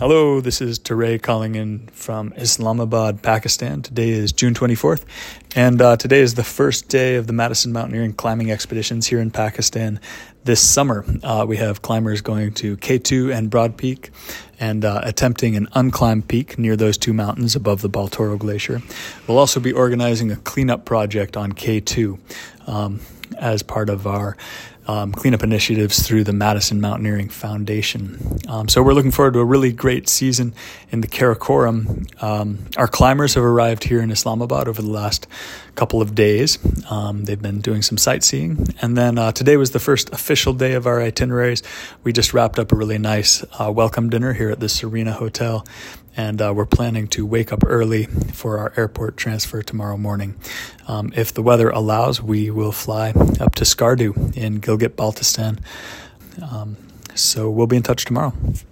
Hello, this is Teray calling in from Islamabad, Pakistan. Today is June 24th, and today is the first day of the Madison Mountaineering climbing expeditions here in Pakistan this summer. We have climbers going to K2 and Broad Peak and attempting an unclimbed peak near those two mountains above the Baltoro Glacier. We'll also be organizing a cleanup project on K2 as part of our cleanup initiatives through the Madison Mountaineering Foundation. So we're looking forward to a really great season in the Karakoram. Our climbers have arrived here in Islamabad over the last couple of days. They've been doing some sightseeing. And then today was the first official day of our itineraries. We just wrapped up a really nice welcome dinner here at the Serena Hotel. And we're planning to wake up early for our airport transfer tomorrow morning. If the weather allows, we will fly up to Skardu in Gilgit-Baltistan. So we'll be in touch tomorrow.